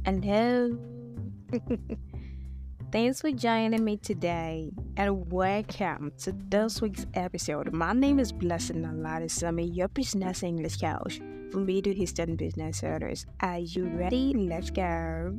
Hello. Thanks for joining me today and welcome to this week's episode. My name is Blessing Alarisami, your business English coach for Middle Eastern business owners. Are you ready? Let's go.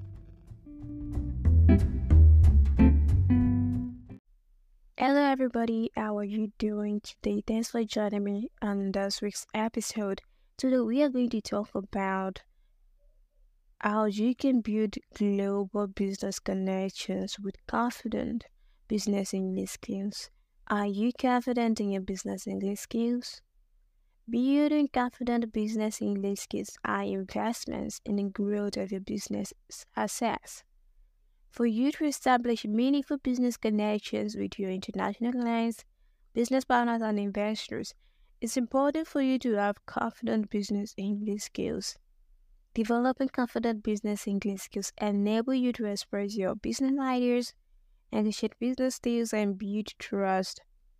Hello, everybody. How are you doing today? Thanks for joining me on this week's episode. Today, we are going to talk about how you can build global business connections with confident business English skills. Are you confident in your business English skills? Building confident business English skills are investments in the growth of your business success. For you to establish meaningful business connections with your international clients, business partners, and investors, it's important for you to have confident business English skills. Developing confident business English skills enable you to express your business ideas, negotiate business deals, and build trust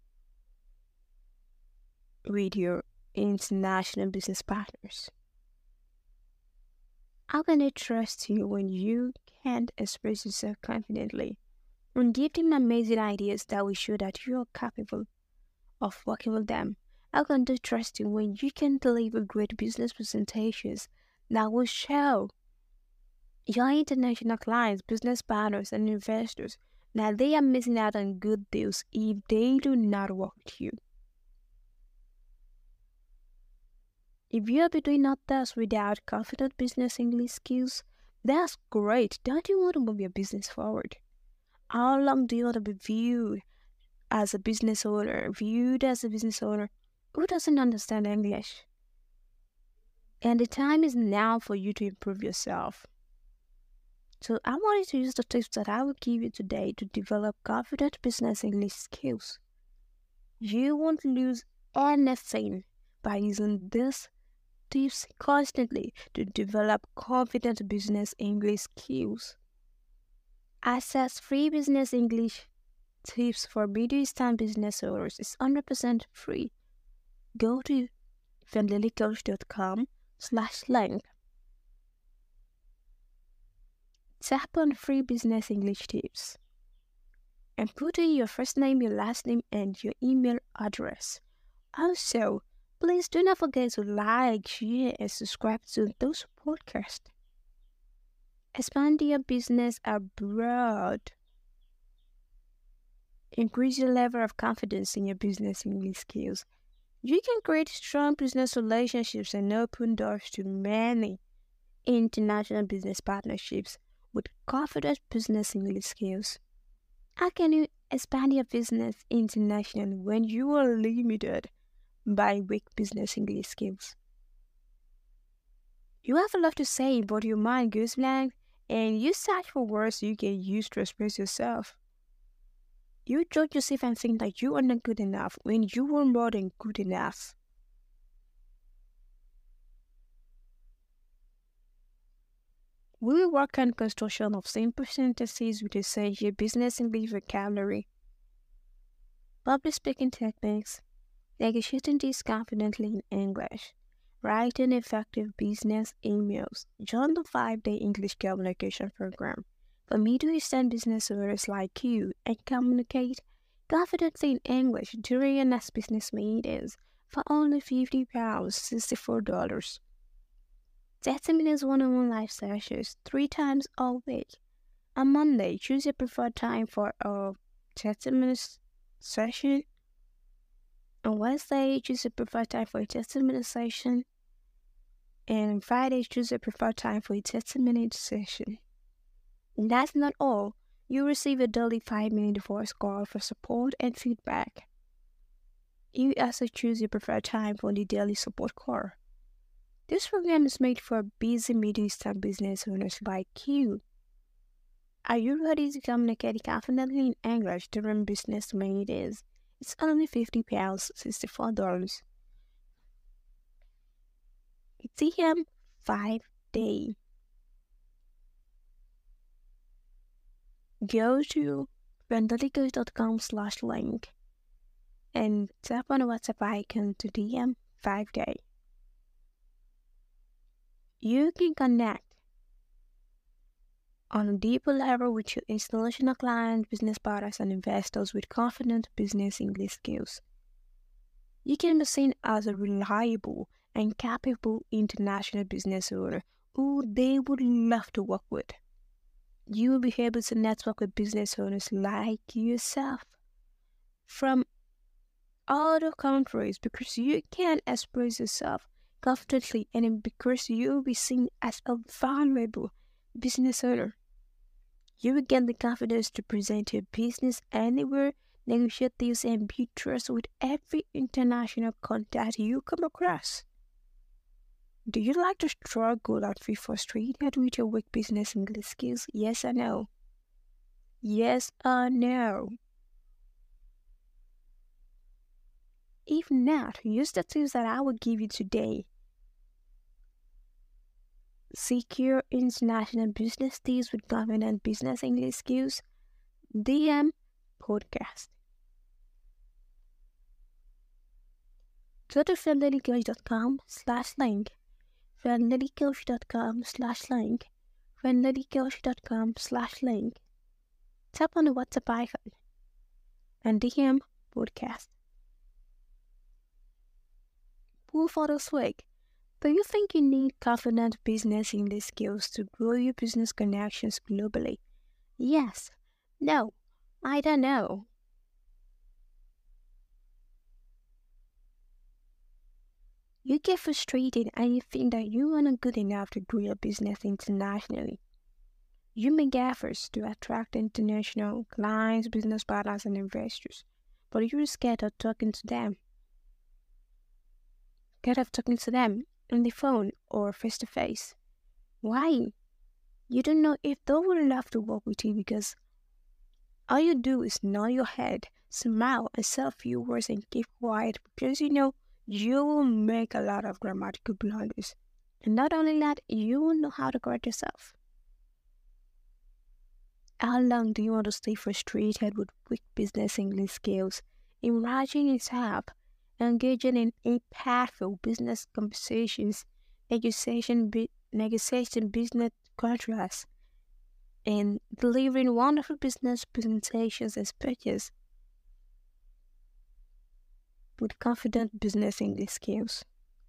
with your international business partners. How can they trust you when you can't express yourself confidently? And give them amazing ideas that will show that you are capable of working with them. How can they trust you when you can deliver great business presentations that will show your international clients, business partners, and investors that they are missing out on good deals if they do not work with you? If you are doing all this without confident business English skills, that's great. Don't you want to move your business forward? How long do you want to be viewed as a business owner, who doesn't understand English? And the time is now for you to improve yourself. So I wanted to use the tips that I will give you today to develop confident business English skills. You won't lose anything by using these tips constantly to develop confident business English skills. Access free business English tips for Middle Eastern business owners is 100% free. Go to vanlilicoach.com/link. Tap on free business English tips and put in your first name, your last name, and your email address. Also, please do not forget to like, share, and subscribe to those podcasts. Expand your business abroad. Increase your level of confidence in your business English skills. You can create strong business relationships and open doors to many international business partnerships with confident business English skills. How can you expand your business internationally when you are limited by weak business English skills? You have a lot to say, but your mind goes blank and you search for words you can use to express yourself. You judge yourself and think that you are not good enough when you are more than good enough. We will work on construction of simple sentences with essential business English vocabulary, public speaking techniques, negotiating deals confidently in English, writing effective business emails. Join the 5-day English communication program for Middle Eastern business owners like you and communicate confidently in English during your next business meetings for only £50, $64. 30 minutes one-on-one live sessions 3 times a week. On Monday, choose your preferred time for a 30 minutes session. On Wednesday, choose your preferred time for a 30-minute session. And on Friday, choose your preferred time for a 30-minute session. And that's not all. You receive a daily 5-minute voice call for support and feedback. You also choose your preferred time for the daily support call. This program is made for busy Middle Eastern business owners like you. Are you ready to communicate confidently in English during business meetings? It's only £50, $64. TM 5-day. Go to vandalicos.com/link and tap on the WhatsApp icon to DM 5-day. You can connect on a deeper level with your international clients, business partners, and investors with confident business English skills. You can be seen as a reliable and capable international business owner who they would love to work with. You will be able to network with business owners like yourself from other countries because you can express yourself confidently and because you will be seen as a valuable business owner. You will get the confidence to present your business anywhere, negotiate deals, and build trust with every international contact you come across. Do you like to struggle and feel frustrated with your weak business English skills? Yes or no? Yes or no? If not, use the tools that I will give you today. Secure international business deals with confident business English skills. DM podcast. Go to friendladycoach.com/link. friendladycoach.com/link. friendladycoach.com/link. Tap on the WhatsApp icon and DM podcast. Pull for this week. Do you think you need confident business English skills to grow your business connections globally? Yes. No. I don't know. You get frustrated and you think that you are not good enough to grow your business internationally. You make efforts to attract international clients, business partners, and investors, but you're scared of talking to them. Scared of talking to them on the phone or face to face. Why? You don't know if they would love to work with you because all you do is nod your head, smile, and say a few words and keep quiet because you know you will make a lot of grammatical blunders. And not only that, you will know how to correct yourself. How long do you want to stay frustrated with weak business English skills? Imagine yourself engaging in impactful business conversations, negotiation business contracts, and delivering wonderful business presentations and speeches with confident business English skills.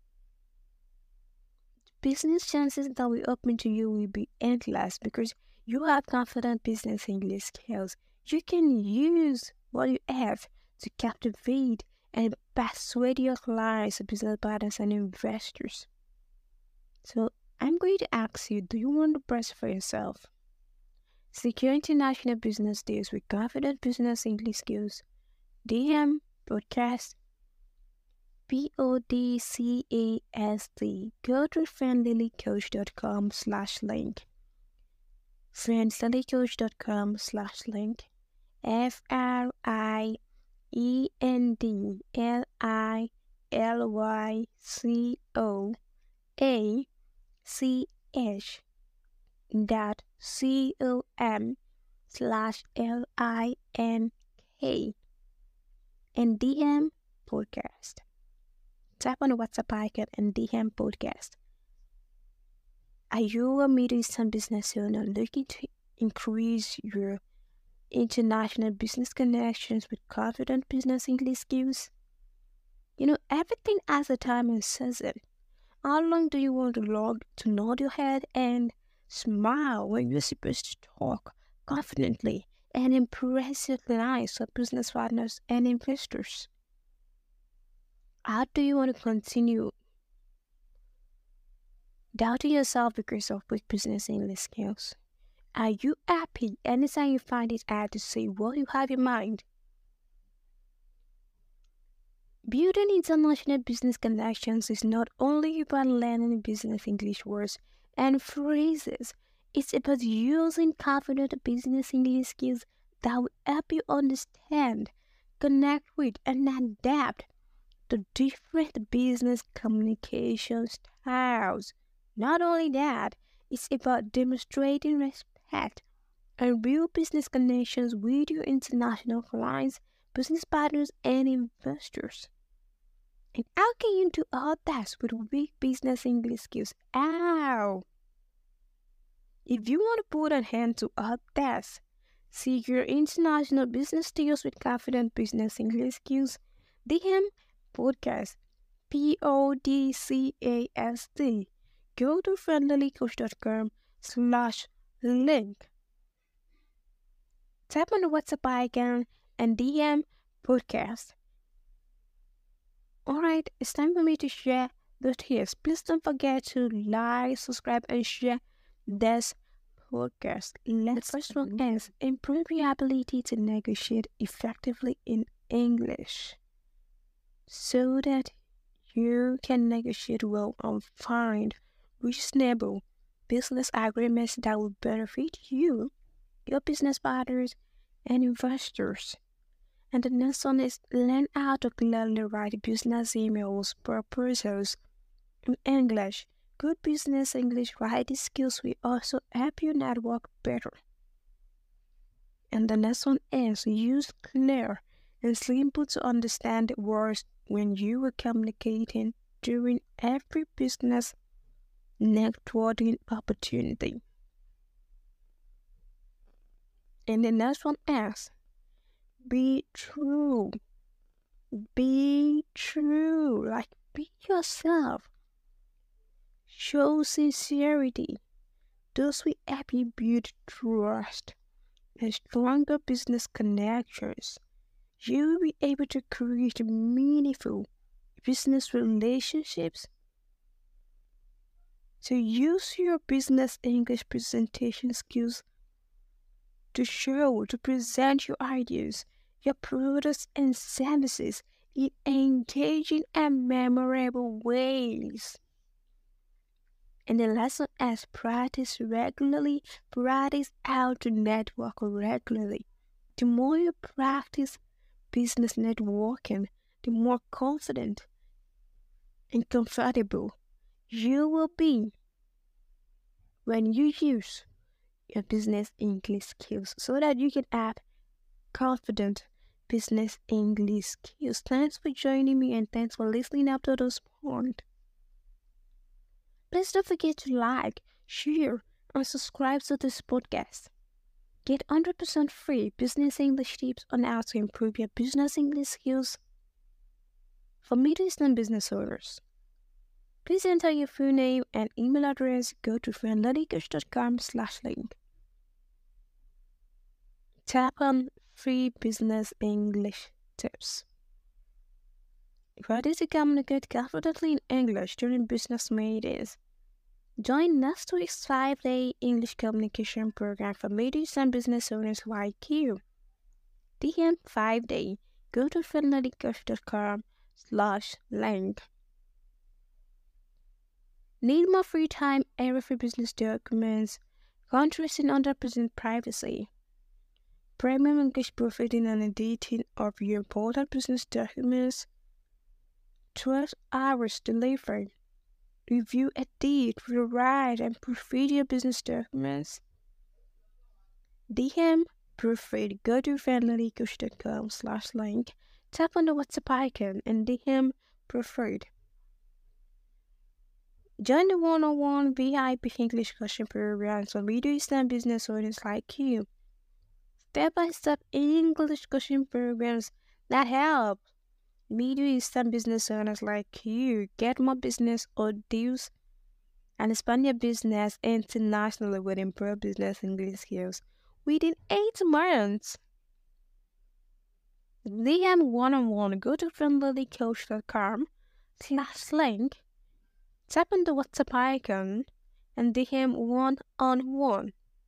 Business chances that will open to you will be endless because you have confident business English skills. You can use what you have to captivate and persuade your clients, business partners, and investors. So I'm going to ask you, do you want to press for yourself? Secure international business deals with confident business English skills. DM podcast podcast. Go to friendlilycoach.com/link. friendlilycoach.com/link. friendlilycoach.com/link and DM podcast. Tap on the WhatsApp icon and DM podcast. Are you a Middle Eastern business owner looking to increase your international business connections with confident business English skills? You know, everything has a time and season. How long do you want to nod your head and smile when you're supposed to talk confidently and impress your clients or business partners and investors? How do you want to continue doubting yourself because of weak business English skills? Are you happy anytime you find it hard to say what you have in mind? Building international business connections is not only about learning business English words and phrases, it's about using confident business English skills that will help you understand, connect with, and adapt to different business communication styles. Not only that, it's about demonstrating respect and real business connections with your international clients, business partners, and investors. And how can you do all that with weak business English skills? How? If you want to put an end to all that, seek your international business skills with confident business English skills. DM podcast PODCAST. Go to friendlycoach.com/link. Tap on the WhatsApp icon and DM podcast. Alright, it's time for me to share the tips. Please don't forget to like, subscribe, and share this podcast. The first one is improve your ability to negotiate effectively in English so that you can negotiate well and find reasonable business agreements that will benefit you, your business partners, and investors. And the next one is learn how to clearly write business emails, proposals in English. Good business English writing skills will also help you network better. And the next one is use clear and simple to understand words when you are communicating during every business networking opportunity. And the next one is be true. Be true. Like, be yourself. Show sincerity. Those will help you build trust and stronger business connections. You will be able to create meaningful business relationships. So use your business English presentation skills to present your ideas, your products and services in engaging and memorable ways. And the lesson is practice regularly, practice how to network regularly. The more you practice business networking, the more confident and comfortable you will be when you use your business English skills so that you can have confident business English skills. Thanks for joining me and thanks for listening up to this point. Please don't forget to like, share, and subscribe to this podcast. Get 100% free business English tips on how to improve your business English skills for Middle Eastern business owners. Please enter your full name and email address. Go to friendlycoach.com/link. Tap on free business English tips. Ready to communicate confidently in English during business meetings? Join next week's 5-day English communication program for Middle Eastern business owners like you. DM 5-day. Go to friendlycoach.com/link. Need more free time, error-free business documents, contracts in 100% privacy, premium English proofreading and editing of your important business documents, 12 hours delivery, review, edit, rewrite, and proofread your business documents? DM proofread. Go to friendlycoach.com/link, tap on the WhatsApp icon, and DM proofread. Join the one-on-one VIP English coaching programs for Middle Eastern business owners like you. Step-by-step English coaching programs that help Middle Eastern business owners like you get more business or deals and expand your business internationally with improved business English skills within 8 months. DM one-on-one. Go to friendlycoach.com/link, tap on the WhatsApp icon, and DM one-on-one.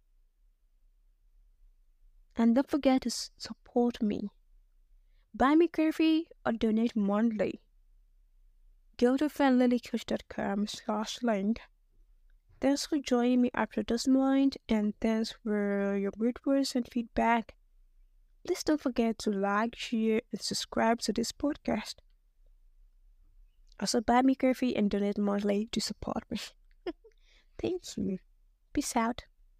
And don't forget to support me. Buy me coffee or donate monthly. Go to friendlycoach.com/link. Thanks for joining me after this point, and thanks for your good words and feedback. Please don't forget to like, share, and subscribe to this podcast. Also, buy me coffee and donate monthly to support me. Thank you. Peace out.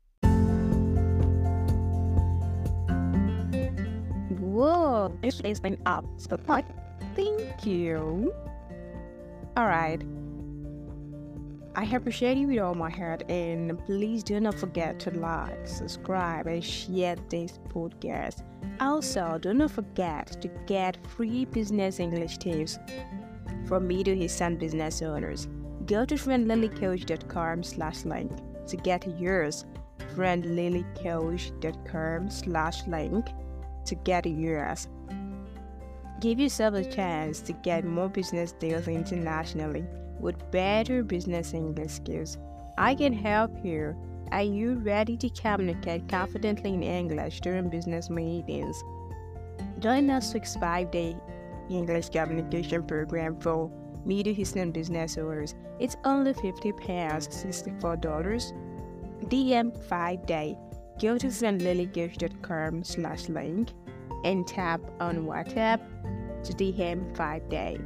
Whoa, this is been up. So, thank you. Alright. I appreciate you with all my heart, and please do not forget to like, subscribe, and share this podcast. Also, do not forget to get free business English tips from Middle Eastern business owners. Go to friendlilycoach.com/link to get yours. friendlilycoach.com/link to get yours. Give yourself a chance to get more business deals internationally with better business English skills. I can help you. Are you ready to communicate confidently in English during business meetings? Join us week's 5-day English communication program for Middle Eastern business owners. It's only £50, $64. DM 5-day. Go to friendlilycoach.com/link and tap on WhatsApp to DM 5-day.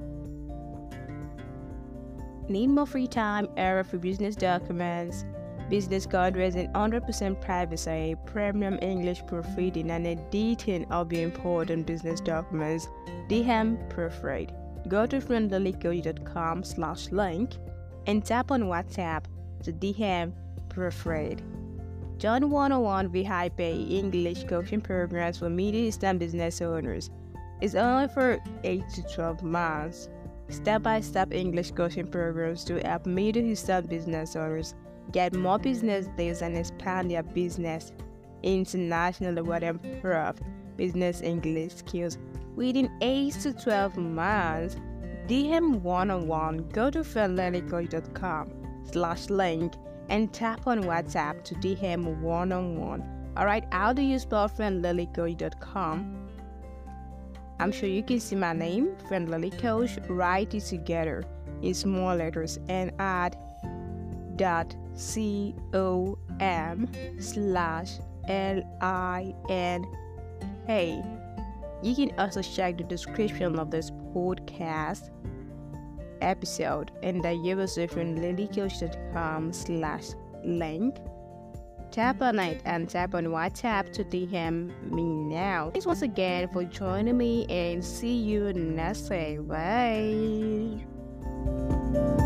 Need more free time, error for business documents, business contracts, and 100% privacy, premium English proofreading, and editing of your important business documents? DM Proofread. Go to friendlilycoach.com/link and tap on WhatsApp to DM Proofread. Join one-on-one VIP English coaching programs for Middle Eastern business owners. It's only for 8 to 12 months. Step-by-step English coaching programs to help Middle Eastern business owners get more business deals and expand their business internationally with improved business English skills within 8 to 12 months. DM one-on-one. Go to friendlilycoach.com/link and tap on WhatsApp to DM one-on-one. Alright, how do you spell friendlilycoach.com? I'm sure you can see my name, Friendly Coach. Write it together in small letters and add .com/LINK. You can also check the description of this podcast episode and the user friendlilycoach.com/link. Tap on it and tap on WhatsApp to DM me now. Thanks once again for joining me, and see you next week. Bye.